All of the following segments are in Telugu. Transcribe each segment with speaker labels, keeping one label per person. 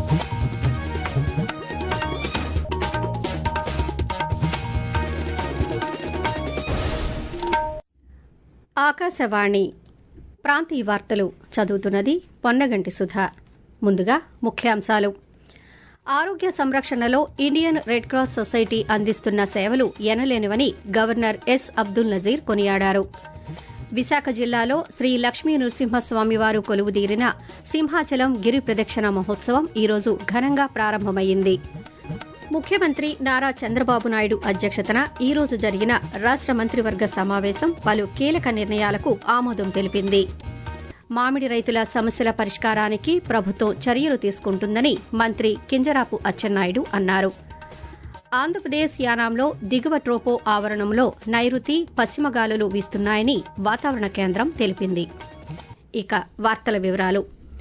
Speaker 1: ఆకాశవాణి ప్రాంతీయ వార్తలు చదువుతున్నది పొన్నగంటి సుధా. ముందుగా ముఖ్యాంశాలు. ఆరోగ్య సంరక్షణలో ఇండియన్ రెడ్ క్రాస్ సొసైటీ అందిస్తున్న సేవలు ఎనలేనివని గవర్నర్ ఎస్ అబ్దుల్ నజీర్ కొనియాడారు. విశాఖ జిల్లాలో శ్రీ లక్ష్మీ నృసింహస్వామివారు కొలువుదీరిన సింహాచలం గిరి ప్రదక్షిణ మహోత్సవం ఈరోజు ఘనంగా ప్రారంభమైంది. ముఖ్యమంత్రి నారా చంద్రబాబు నాయుడు అధ్యక్షతన ఈ రోజు జరిగిన రాష్ట మంత్రివర్గ సమావేశం పలు కీలక నిర్ణయాలకు ఆమోదం తెలిపింది. మామిడి రైతుల సమస్యల పరిష్కారానికి ప్రభుత్వం చర్యలు తీసుకుంటుందని మంత్రి కింజరాపు అచ్చెన్నాయుడు అన్నారు. ఆంధ్రప్రదేశ్ యానాంలో దిగువ ట్రోపో ఆవరణంలో నైరుతి పశ్చిమ గాలులు వీస్తున్నాయని వాతావరణ కేంద్రం తెలిపింది. ఇక వార్తల వివరాలు.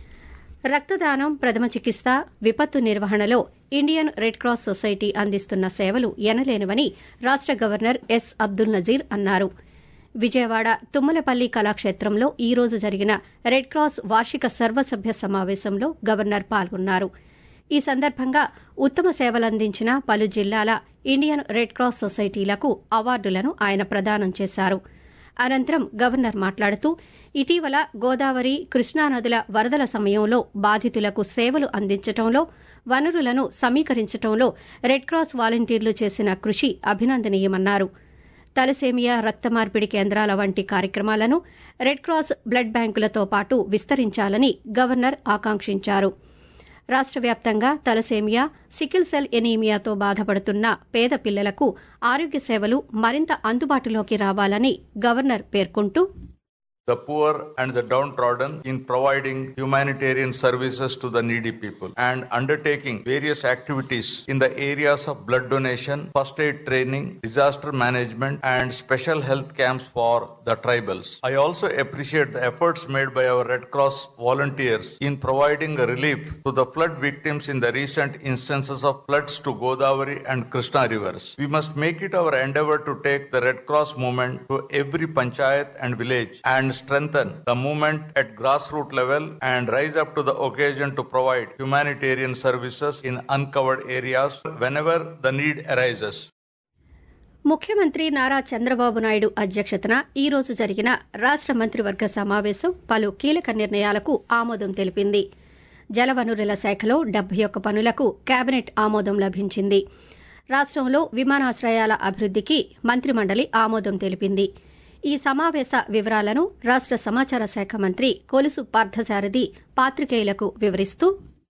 Speaker 1: రక్తదానం, ప్రథమ చికిత్స, విపత్తు నిర్వహణలో ఇండియన్ రెడ్ క్రాస్ సొసైటీ అందిస్తున్న సేవలు ఎనలేనివని రాష్ట గవర్నర్ ఎస్ అబ్దుల్ నజీర్ అన్నారు. విజయవాడ తుమ్మలపల్లి కళాక్షేత్రంలో ఈ రోజు జరిగిన రెడ్ క్రాస్ వార్షిక సర్వసభ్య సమావేశంలో గవర్నర్ పాల్గొన్నారు. ఈ సందర్భంగా ఉత్తమ సేవలందించిన పలు జిల్లాల ఇండియన్ రెడ్ క్రాస్ సొసైటీలకు అవార్డులను ఆయన ప్రదానం చేశారు. అనంతరం గవర్నర్ మాట్లాడుతూ ఇటీవల గోదావరి, కృష్ణానదుల వరదల సమయంలో బాధితులకు సేవలు అందించడంలో, వనరులను సమీకరించడంలో రెడ్ క్రాస్ వాలంటీర్లు చేసిన కృషి అభినందనీయమన్నారు. తలసేమియా రక్త మార్పిడి కేంద్రాల వంటి కార్యక్రమాలను రెడ్ క్రాస్ బ్లడ్ బ్యాంకులతో పాటు విస్తరించాలని గవర్నర్ ఆకాంక్షించారు. రాష్ట వ్యాప్తంగా తలసేమియా, సికిల్ సెల్ ఎనీమియాతో బాధపడుతున్న పేద పిల్లలకు ఆరోగ్య సేవలు మరింత అందుబాటులోకి రావాలని గవర్నర్ పేర్కొంటూ,
Speaker 2: the poor and the downtrodden in providing humanitarian services to the needy people and undertaking various activities in the areas of blood donation, first aid training, disaster management and special health camps for the tribals. I also appreciate the efforts made by our Red Cross volunteers in providing relief to the flood victims in the recent instances of floods to Godavari and Krishna rivers. We must make it our endeavor to take the Red Cross movement to every panchayat and village and strengthen the movement at grassroots level and rise up to the occasion to provide humanitarian services in uncovered areas whenever the need arises.
Speaker 1: ముఖ్యమంత్రి నారా చంద్రబాబు నాయుడు అధ్యక్షతన ఈ రోజు జరిగిన రాష్ట మంత్రివర్గ సమావేశం పలు కీలక నిర్ణయాలకు ఆమోదం తెలిపింది. జలవనరుల శాఖలో 71 పనులకు కేబినెట్ ఆమోదం లభించింది. రాష్టంలో విమానాశ్రయాల అభివృద్దికి మంత్రిమండలి ఆమోదం తెలిపింది. ఈ సమావేశ వివరాలను రాష్ట సమాచార శాఖ మంత్రి కొలుసు పార్థసారథి పాత్రికేయులకు వివరిస్తూ,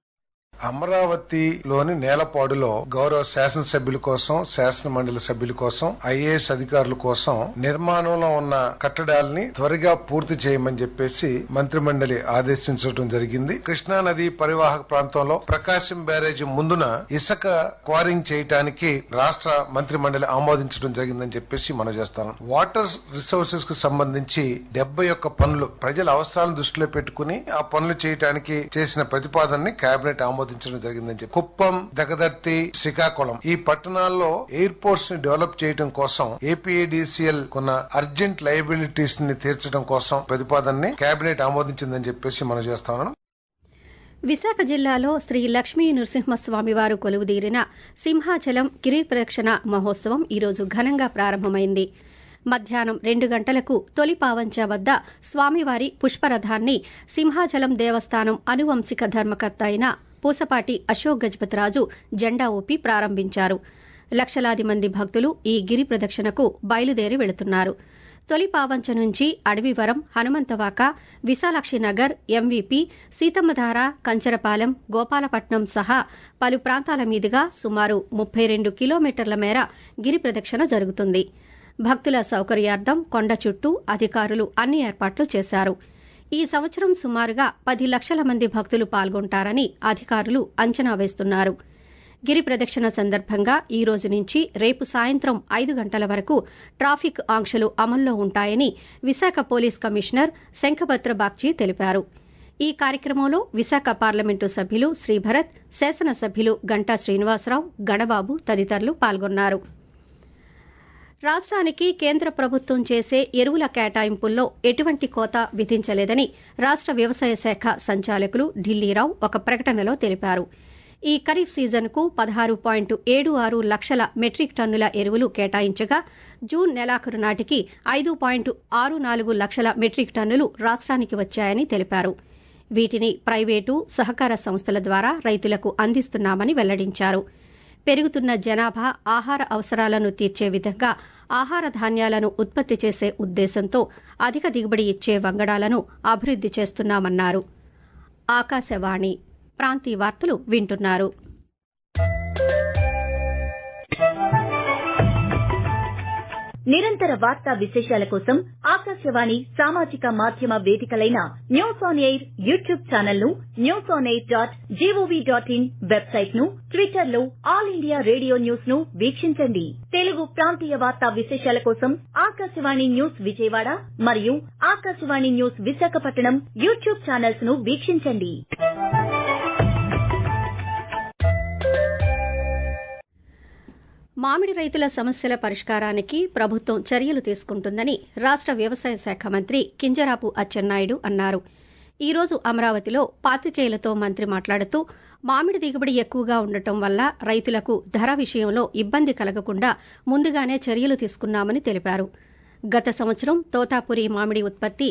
Speaker 3: అమరావతిలోని నేలపాడులో గౌరవ శాసనసభ్యుల కోసం, శాసన మండలి సభ్యుల కోసం, ఐఏఎస్ అధికారుల కోసం నిర్మాణంలో ఉన్న కట్టడాలని త్వరగా పూర్తి చేయమని చెప్పేసి మంత్రిమండలి ఆదేశించడం జరిగింది. కృష్ణానది పరివాహక ప్రాంతంలో ప్రకాశం బ్యారేజీ ముందున ఇసుక క్వారింగ్ చేయడానికి రాష్ట్ర మంత్రిమండలి ఆమోదించడం జరిగిందని చెప్పేసి మనం చేస్తాం. వాటర్ రిసోర్సెస్ కు సంబంధించి 71 పనులు ప్రజల అవసరాలను దృష్టిలో పెట్టుకుని ఆ పనులు చేయడానికి చేసిన ప్రతిపాదనని కేబినెట్ ఆమోదించడం జరిగిందని చెప్పి, కుప్పం, దగదర్తి, శ్రీకాకుళం ఈ పట్టణాల్లో ఎయిర్పోర్ట్స్ ని డెవలప్ చేయడం కోసం ఏపీఏడీసీఎల్ కొన్న అర్జెంట్ లయబిలిటీస్ ని తీర్చడం కోసం ప్రతిపాదనని కేబినెట్ ఆమోదించిందని చెప్పేసి మనం చేస్తాం.
Speaker 1: విశాఖ జిల్లాలో శ్రీ లక్ష్మీ నృసింహస్వామివారు కొలువుదీరిన సింహాచలం గిరి ప్రదక్షిణ మహోత్సవం ఈరోజు ఘనంగా ప్రారంభమైంది. మధ్యాహ్నం 2 గంటలకు తొలి పావంచ వద్ద స్వామివారి పుష్పరథాన్ని సింహాచలం దేవస్థానం అనువంశిక ధర్మకర్త అయిన పూసపాటి అశోక్ గజపతిరాజు జెండా ఊపి ప్రారంభించారు. లక్షలాది మంది భక్తులు ఈ గిరి ప్రదక్షిణకు బయలుదేరి వెళుతున్నారు. తొలి పావంచ నుంచి అడవివరం, హనుమంతవాక, విశాలాక్షినగర్, ఎంవీపీ, సీతమ్మధార, కంచరపాలెం, గోపాలపట్నం సహా పలు ప్రాంతాల మీదుగా సుమారు 32 కిలోమీటర్ల మేర గిరి ప్రదక్షిణ జరుగుతుంది. భక్తుల సౌకర్యార్థం కొండ చుట్టూ అధికారులు అన్ని ఏర్పాట్లు చేశారు. ఈ సంవత్సరం సుమారుగా 10 లక్షల మంది భక్తులు పాల్గొంటారని అధికారులు అంచనా వేస్తున్నారు. గిరి ప్రదక్షిణ సందర్భంగా ఈ రోజు నుంచి రేపు సాయంత్రం 5 గంటల వరకు ట్రాఫిక్ ఆంక్షలు అమల్లో ఉంటాయని విశాఖ పోలీస్ కమిషనర్ శంఖభద్ర బాగ్చి తెలిపారు. ఈ కార్యక్రమంలో విశాఖ పార్లమెంటు సభ్యులు శ్రీభరత్, శాసనసభ్యులు గంటా శ్రీనివాసరావు, గణబాబు తదితరులు పాల్గొన్నారు. రాష్ట్రానికి కేంద్ర ప్రభుత్వం చేసే ఎరువుల కేటాయింపుల్లో ఎటువంటి కోత విధించలేదని రాష్ట్ర వ్యవసాయ శాఖ సంచాలకులు ఢిల్లీరావు ఒక ప్రకటనలో తెలిపారు. ఈ ఖరీఫ్ సీజన్కు 16.76 లక్షల మెట్రిక్ టన్నుల ఎరువులు కేటాయించగా జూన్ నెలాఖరు నాటికి 5.64 లక్షల మెట్రిక్ టన్నులు రాష్ట్రానికి వచ్చాయని తెలిపారు. వీటిని ప్రైవేటు, సహకార సంస్థల ద్వారా రైతులకు అందిస్తున్నామని వెల్లడించారు. పెరుగుతున్న జనాభా ఆహార అవసరాలను తీర్చే విధంగా ఆహార ధాన్యాలను ఉత్పత్తి చేసే ఉద్దేశంతో అధిక దిగుబడి ఇచ్చే వంగడాలను అభివృద్ది చేస్తున్నామన్నారు. ఆకాశవాణి ప్రాంతీయ వార్తలు వింటున్నారు.
Speaker 4: నిరంతర వార్తా విశేషాల కోసం ఆకాశవాణి సామాజిక మాధ్యమ వేదికలైన news on air YouTube channel ను, newsonair.gov.in వెబ్సైట్ ను, ట్విట్టర్ లో ఆల్ ఇండియా రేడియో న్యూస్ ను వీక్షించండి. తెలుగు ప్రాంతీయ వార్తా విశేషాల కోసం ఆకాశవాణి న్యూస్ విజయవాడ మరియు Akashvani news Visakhapatnam YouTube channels ను వీక్షించండి.
Speaker 1: మామిడి రైతుల సమస్యల పరిష్కారానికి ప్రభుత్వం చర్యలు తీసుకుంటుందని రాష్ట వ్యవసాయ శాఖ మంత్రి కింజరాపు అచ్చెన్నాయుడు అన్నారు. ఈ రోజు అమరావతిలో పాత్రికేయులతో మంత్రి మాట్లాడుతూ మామిడి దిగుబడి ఎక్కువగా ఉండటం వల్ల రైతులకు ధర విషయంలో ఇబ్బంది కలగకుండా ముందుగానే చర్యలు తీసుకున్నామని తెలిపారు. గత సంవత్సరం తోతాపురి మామిడి ఉత్పత్తి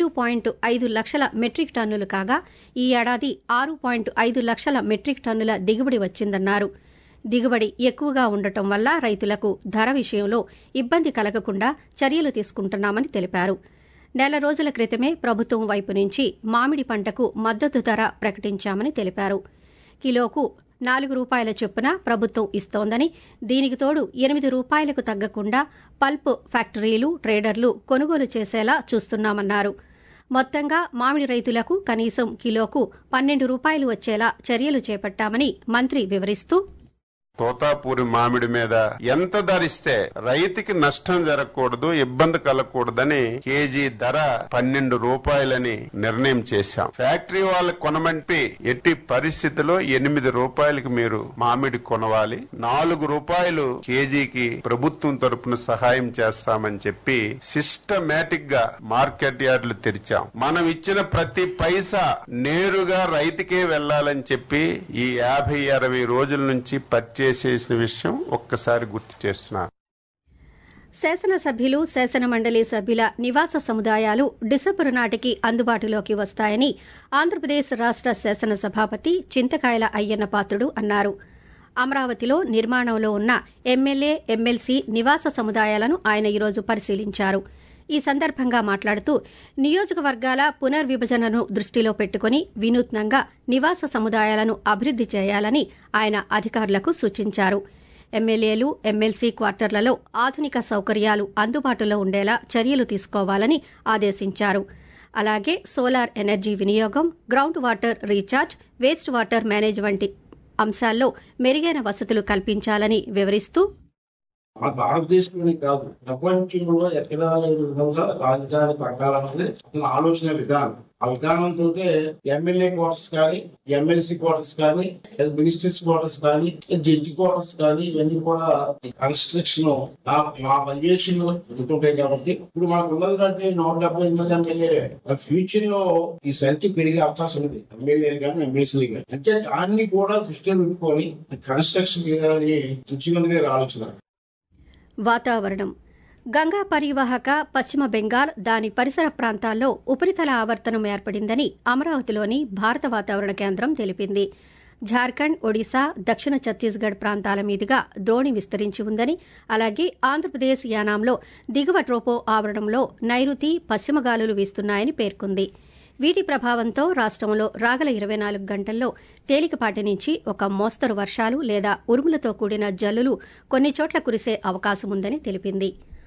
Speaker 1: 2.5 లక్షల మెట్రిక్ టన్నులు కాగా ఈ ఏడాది 6.5 లక్షల మెట్రిక్ టన్నుల దిగుబడి వచ్చిందన్నారు. దిగుబడి ఎక్కువగా ఉండటం వల్ల రైతులకు ధర విషయంలో ఇబ్బంది కలగకుండా చర్యలు తీసుకుంటున్నామని తెలిపారు. నెల రోజుల క్రితమే ప్రభుత్వం వైపు నుంచి మామిడి పంటకు మద్దతు ధర ప్రకటించామని తెలిపారు. కిలోకు 4 రూపాయల చొప్పున ప్రభుత్వం ఇస్తోందని, దీనికి తోడు 8 రూపాయలకు తగ్గకుండా పల్ప్ ఫ్యాక్టరీలు, ట్రేడర్లు కొనుగోలు చేసేలా చూస్తున్నామన్నారు. మొత్తంగా మామిడి రైతులకు కనీసం కిలోకు 12 రూపాయలు వచ్చేలా చర్యలు చేపట్టామని మంత్రి వివరిస్తూ,
Speaker 5: తోతాపూరి మామిడి మీద ఎంత ధరిస్తే రైతుకి నష్టం జరగకూడదు, ఇబ్బంది కలగకూడదని కేజీ ధర 12 రూపాయలని నిర్ణయం చేశాం. ఫ్యాక్టరీ వాళ్ళు కొనమంటే ఎట్టి పరిస్థితిలో 8 రూపాయలకి మీరు మామిడి కొనవాలి, 4 రూపాయలు కేజీకి ప్రభుత్వం తరపున సహాయం చేస్తామని చెప్పి సిస్టమేటిక్ గా మార్కెట్ యార్డులు తెరిచాం. మనం ఇచ్చిన ప్రతి పైసా నేరుగా రైతుకే వెళ్లాలని చెప్పి ఈ 50-60 రోజుల నుంచి చేసిన విషయం ఒక్కసారి గుర్తు చేస్తున్నారు.
Speaker 1: శాసనసభ్యులు, శాసనమండలి సభ్యుల నివాస సముదాయాలు డిసెంబరు నాటికి అందుబాటులోకి వస్తాయని ఆంధ్రప్రదేశ్ రాష్ట శాసన సభాపతి చింతకాయల అయ్యన్న పాత్రుడు అన్నారు. అమరావతిలో నిర్మాణంలో ఉన్న ఎమ్మెల్యే, ఎమ్మెల్సీ నివాస సముదాయాలను ఆయన ఈరోజు పరిశీలించారు. ఈ సందర్భంగా మాట్లాడుతూ నియోజకవర్గాల పునర్విభజనను దృష్టిలో పెట్టుకుని వినూత్నంగా నివాస సముదాయాలను అభివృద్ది చేయాలని ఆయన అధికారులకు సూచించారు. ఎమ్మెల్యేలు, ఎమ్మెల్సీ క్వార్టర్లలో ఆధునిక సౌకర్యాలు అందుబాటులో ఉండేలా చర్యలు తీసుకోవాలని ఆదేశించారు. అలాగే సోలార్ ఎనర్జీ వినియోగం, ground water recharge, waste water manage వంటి అంశాల్లో మెరుగైన వసతులు కల్పించాలని వివరిస్తూ,
Speaker 6: మన భారతదేశంలోనే కాదు ప్రపంచంలో ఎక్కడా లేని విధంగా రాజధాని కట్టాలన్నది ఆలోచన విధానం. ఆ విధానంతో ఎమ్మెల్యే క్వార్టర్స్ కానీ, ఎమ్మెల్సీ క్వార్టర్స్ కానీ, మినిస్టర్స్ క్వార్టర్స్ కానీ, జడ్జి క్వార్టర్స్ కానీ ఇవన్నీ కూడా కన్స్ట్రక్షన్ మా పర్యవేక్షణ లో ఉంటుంటాయి. కాబట్టి ఇప్పుడు మాకు ఉన్నదంటే 178 ఎమ్మెల్యే. ఫ్యూచర్ లో ఈ సంఖ్య పెరిగే అవకాశం ఉంది, ఎమ్మెల్యేలు కానీ, ఎమ్మెల్సీలు కానీ. అంటే దాన్ని కూడా దృష్టిలో పెట్టుకొని కన్స్ట్రక్షన్ చేయాలని ముఖ్యమంత్రి ఆలోచన.
Speaker 1: వాతావరణం. గంగా పరివాహక పశ్చిమ బెంగాల్, దాని పరిసర ప్రాంతాల్లో ఉపరితల ఆవర్తనం ఏర్పడిందని అమరావతిలోని భారత వాతావరణ కేంద్రం తెలిపింది. ఝార్ఖండ్, ఒడిశా, దక్షిణ ఛత్తీస్గఢ్ ప్రాంతాల మీదుగా ద్రోణి విస్తరించి ఉందని, అలాగే ఆంధ్రప్రదేశ్ యానాంలో దిగువ ట్రోపో ఆవరణంలో నైరుతి, పశ్చిమ గాలులు వీస్తున్నాయని పేర్కొంది. వీటి ప్రభావంతో రాష్టంలో రాగల 24 గంటల్లో తేలికపాటి నుంచి ఒక మోస్తరు వర్షాలు లేదా ఉరుములతో కూడిన జల్లులు కొన్ని చోట్ల కురిసే అవకాశముందని తెలిపింది.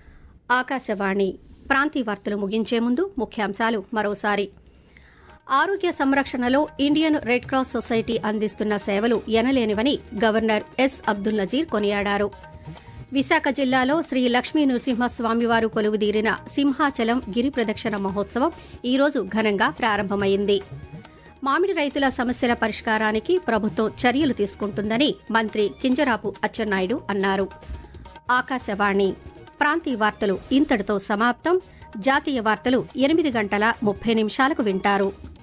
Speaker 1: ఆకాశవాణి ప్రాంతీయ వార్తలు ముగించే ముందు ముఖ్యాంశాలు మరోసారి. ఆరోగ్య సంరక్షణలో ఇండియన్ రెడ్ క్రాస్ సొసైటీ అందిస్తున్న సేవలు ఎనలేనివని గవర్నర్ ఎస్ అబ్దుల్ నజీర్ కొనియాడారు. విశాఖ జిల్లాలో శ్రీ లక్ష్మీ నృసింహస్వామివారు కొలువుదీరిన సింహాచలం గిరి ప్రదక్షిణ మహోత్సవం ఈరోజు ఘనంగా ప్రారంభమైంది. మామిడి రైతుల సమస్యల పరిష్కారానికి ప్రభుత్వం చర్యలు తీసుకుంటుందని మంత్రి కింజరాపు అచ్చెన్నాయుడు అన్నారు. ఆకాశవాణి ప్రాంతీయ వార్తలు ఇంతటితో సమాప్తం. జాతీయ వార్తలు 8:30 వింటారు.